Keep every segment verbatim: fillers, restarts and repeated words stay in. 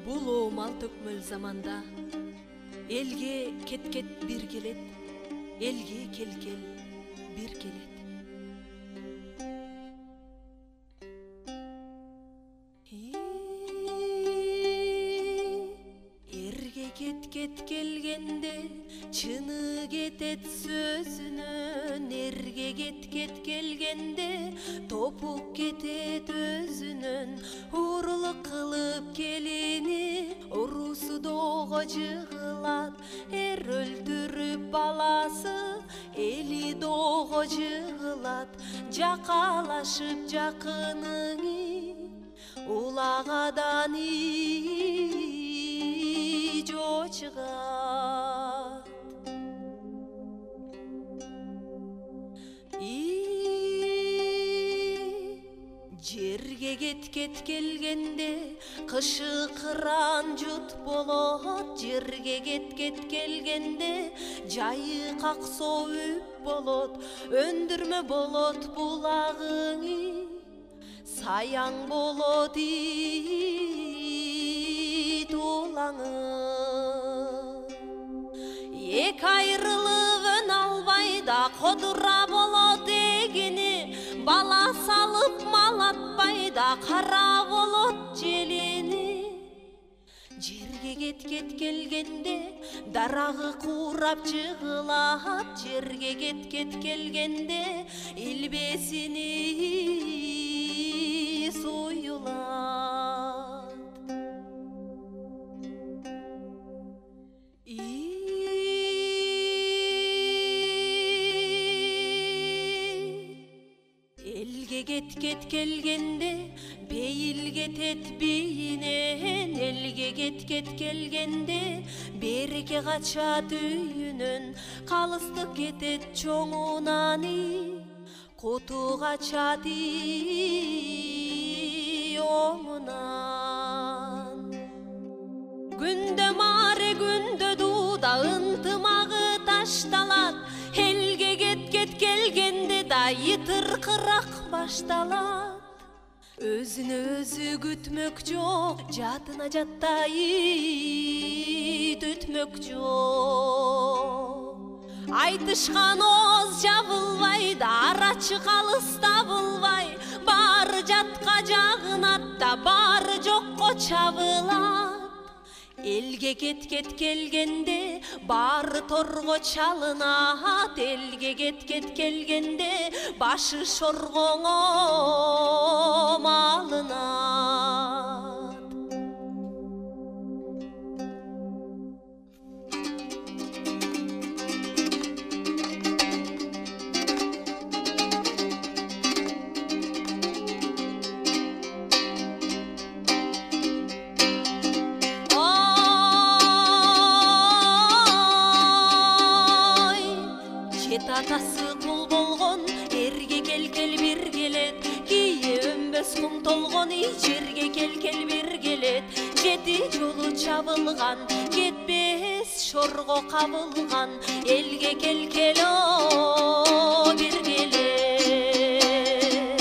Бул оомал төкмөл заманда элге кеткет бир келет, элге келкел бир келет. Эрге кеткет келгенде чыны кетет сөзүнөн, эрге кеткет келгенде топук кетет өзүнөн. Уурулук кылып келини урусу доого жыгылат, эр өлтүрүп баласы эли доого жыгылат. Жакалашып жакыныңы улагадан жо чыгат. Жерге кеткет келгенде кышы кыран жут болот, жерге кеткет келгенде жайы каксоо үп болот. Өндүрмө болот булагыңы, саяң болот ит улаңы. Эки айрылып өн албай да кодура болот эгини, бала салып мал атпай да кара болот желини. Жерге кеткет келгенде дарагы куурап жыгылат, жерге кеткет келгенде илбесини суюлат. Элге кеткет келгенде бейил кетет бийинен, элге кеткет келгенде береке качат үйүнөн. Калыстык кетет чоңунан, куту качат оңунан. Күндө маре күндө дууда ынтымагы ташталат, элге кеткет келгенде да йытыркырак башталат. Өзүнө өзү күтмөк жок, жатына жаттай түтмөк жок. Айтышкан ооз жабылбай да, арачы калыс табылбай, баары жатка жагынат да, баары жокко чабылат. Элге кеткет келгенде баары торго чалынат, элге кеткет келгенде башы шоргоңо малынат. Атасы кул болгон эрге келкел бир келет, кийе өнбөс кум толгон жерге келкел бир келет. Жети жолу чабылган, кетпес шорго кабылган, элге келкел о бир келет.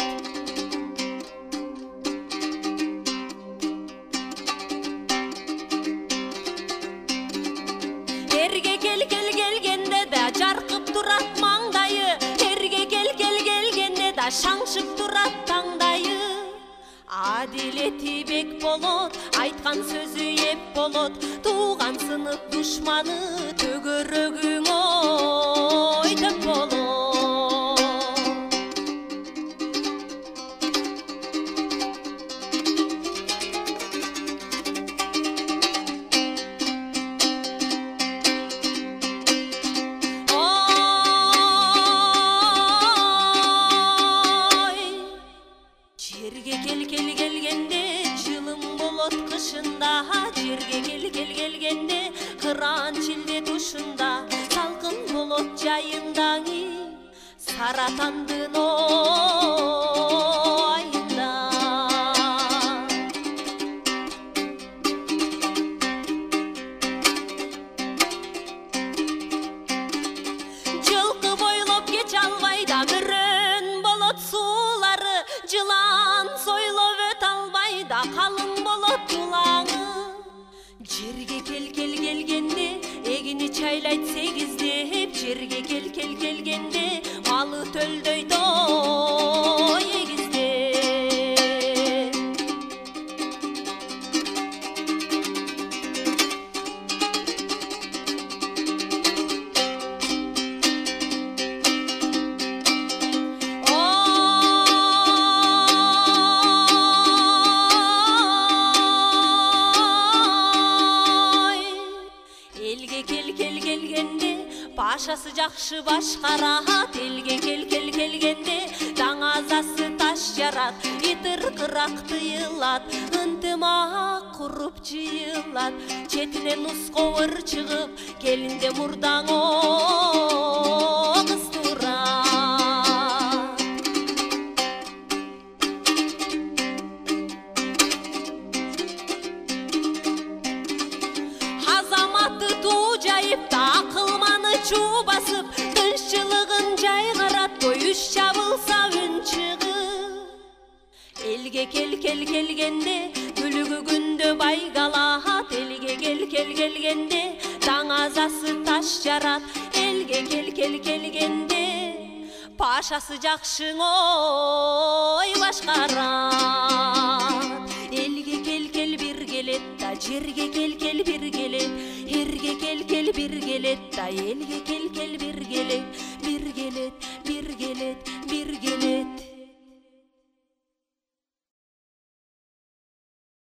Эрге келкел келгенде да жаркып турат маңдайы, эрге келкел келгенде да шаңшып турат таңдайы. Адилети бек болот, айткан сөзү эп болот, тууган сынып душманы төгөрөгүң ой төп болот. Жерге келкел келгенде кыран чилде тушунда, салкын болот жайындаңы саратандын айында. Жылкы бойлоп кеч албай да мөрөн болот суулары, жылан сойлоп өт албай да калың болот тулаңы. төлдөйдө егизде. Пашасы жакшы башкарат, элге кел-кел келгенде даңазасы таш жарат, итир кырак тыйылат, ынтымак куруп жыйылат, четинен усковыр чыгып, келинде мурдаңо кыстурат. Азаматы туу жайып такылманы чуу басып, тынччылыгын жайгарат, тоюш чабылса үн чыгып. Элге кел-кел келгенде күлүгү күндө байгалат, элге кел-кел келгенде даңазасы таш жарат, элге кел-кел келгенде пашасы жакшың ой башкарат. Элге кел-кел бир келет да, жерге кел-кел бир келет, эрге кел-кел бир келет да, элге кел-кел